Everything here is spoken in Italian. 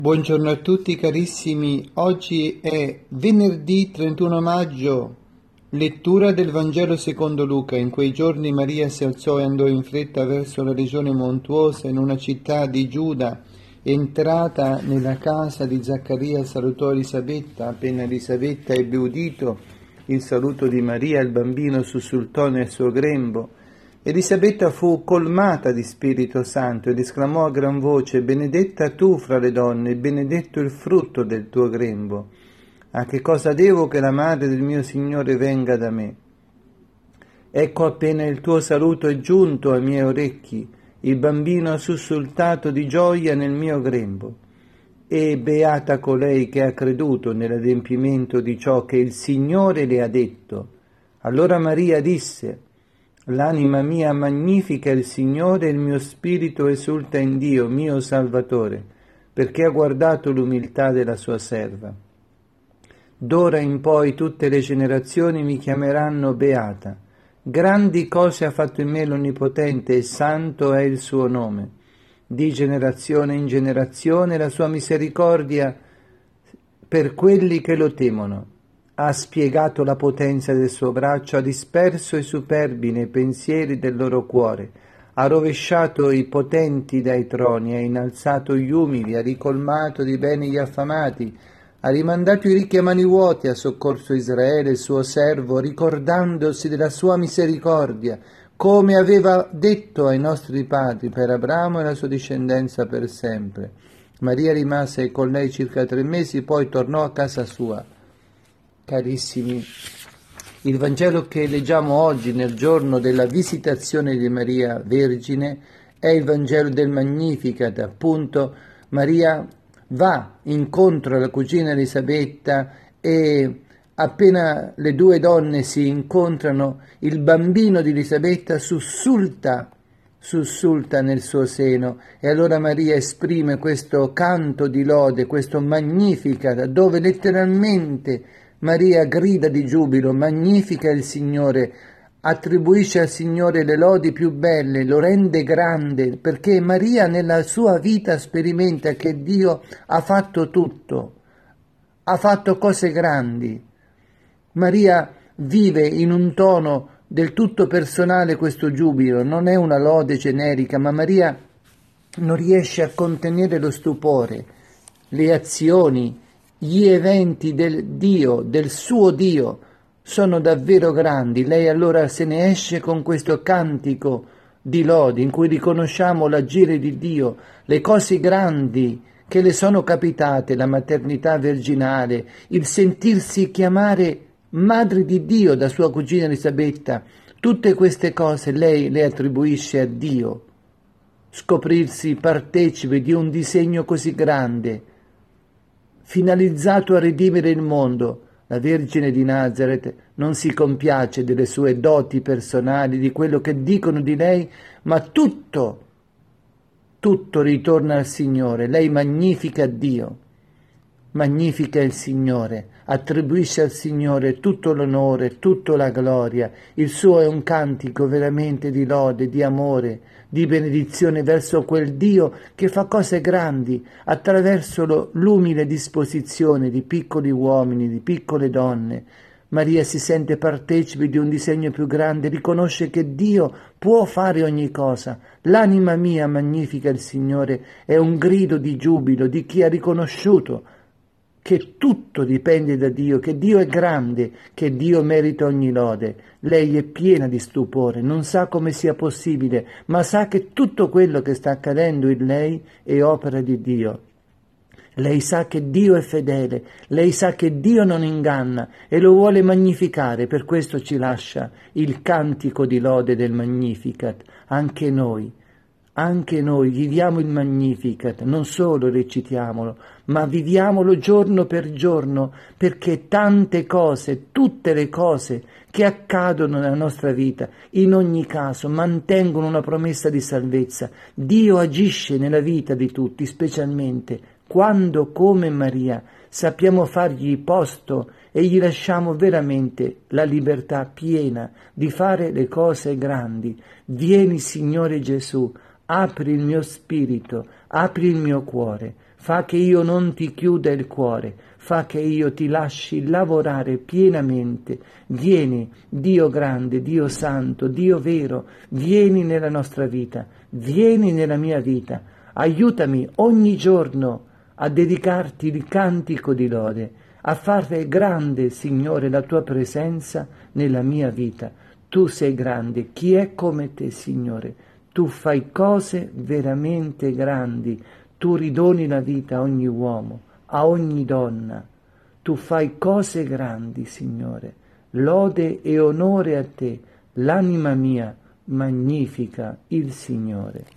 Buongiorno a tutti carissimi, oggi è venerdì 31 maggio, lettura del Vangelo secondo Luca. In quei giorni Maria si alzò e andò in fretta verso la regione montuosa in una città di Giuda. Entrata nella casa di Zaccaria salutò Elisabetta. Appena Elisabetta ebbe udito il saluto di Maria, il bambino sussultò nel suo grembo. Elisabetta fu colmata di Spirito Santo ed esclamò a gran voce: benedetta tu fra le donne, benedetto il frutto del tuo grembo. A che cosa devo che la madre del mio Signore venga da me? Ecco, appena il tuo saluto è giunto ai miei orecchi, il bambino ha sussultato di gioia nel mio grembo. E beata colei che ha creduto nell'adempimento di ciò che il Signore le ha detto. Allora Maria disse: l'anima mia magnifica il Signore e il mio spirito esulta in Dio, mio Salvatore, perché ha guardato l'umiltà della sua serva. D'ora in poi tutte le generazioni mi chiameranno beata. Grandi cose ha fatto in me l'Onnipotente e santo è il suo nome. Di generazione in generazione la sua misericordia per quelli che lo temono. Ha spiegato la potenza del suo braccio, ha disperso i superbi nei pensieri del loro cuore, ha rovesciato i potenti dai troni, ha innalzato gli umili, ha ricolmato di beni gli affamati, ha rimandato i ricchi a mani vuote, ha soccorso Israele, il suo servo, ricordandosi della sua misericordia, come aveva detto ai nostri padri per Abramo e la sua discendenza per sempre. Maria rimase con lei circa 3 mesi, poi tornò a casa sua. Carissimi, il Vangelo che leggiamo oggi nel giorno della visitazione di Maria Vergine è il Vangelo del Magnificat. Appunto, Maria va incontro alla cugina Elisabetta e appena le due donne si incontrano, il bambino di Elisabetta sussulta nel suo seno, e allora Maria esprime questo canto di lode, questo Magnificat, dove letteralmente Maria grida di giubilo: magnifica il Signore, attribuisce al Signore le lodi più belle, lo rende grande, perché Maria nella sua vita sperimenta che Dio ha fatto tutto, ha fatto cose grandi. Maria vive in un tono del tutto personale questo giubilo, non è una lode generica, ma Maria non riesce a contenere lo stupore, le azioni, gli eventi del Dio, del suo Dio, sono davvero grandi. Lei allora se ne esce con questo cantico di lodi in cui riconosciamo l'agire di Dio, le cose grandi che le sono capitate, la maternità virginale, il sentirsi chiamare madre di Dio da sua cugina Elisabetta. Tutte queste cose lei le attribuisce a Dio. Scoprirsi partecipe di un disegno così grande, finalizzato a redimere il mondo. La Vergine di Nazareth non si compiace delle sue doti personali, di quello che dicono di lei, ma tutto ritorna al Signore. Lei magnifica Dio, magnifica il Signore, attribuisce al Signore tutto l'onore, tutta la gloria. Il suo è un cantico veramente di lode, di amore, di benedizione verso quel Dio che fa cose grandi attraverso l'umile disposizione di piccoli uomini, di piccole donne. Maria si sente partecipe di un disegno più grande, riconosce che Dio può fare ogni cosa. L'anima mia magnifica il Signore, è un grido di giubilo di chi ha riconosciuto che tutto dipende da Dio, che Dio è grande, che Dio merita ogni lode. Lei è piena di stupore, non sa come sia possibile, ma sa che tutto quello che sta accadendo in lei è opera di Dio. Lei sa che Dio è fedele, lei sa che Dio non inganna e lo vuole magnificare, per questo ci lascia il cantico di lode del Magnificat. Anche noi viviamo il Magnificat, non solo recitiamolo, ma viviamolo giorno per giorno, perché tante cose, tutte le cose che accadono nella nostra vita, in ogni caso mantengono una promessa di salvezza. Dio agisce nella vita di tutti, specialmente quando, come Maria, sappiamo fargli posto e gli lasciamo veramente la libertà piena di fare le cose grandi. Vieni, Signore Gesù, apri il mio spirito, apri il mio cuore, fa che io non ti chiuda il cuore, fa che io ti lasci lavorare pienamente. Vieni, Dio grande, Dio santo, Dio vero, vieni nella nostra vita, vieni nella mia vita, aiutami ogni giorno a dedicarti il cantico di lode, a fare grande, Signore, la tua presenza nella mia vita. Tu sei grande, chi è come te, Signore? Tu fai cose veramente grandi, tu ridoni la vita a ogni uomo, a ogni donna. Tu fai cose grandi, Signore. Lode e onore a te, l'anima mia magnifica il Signore.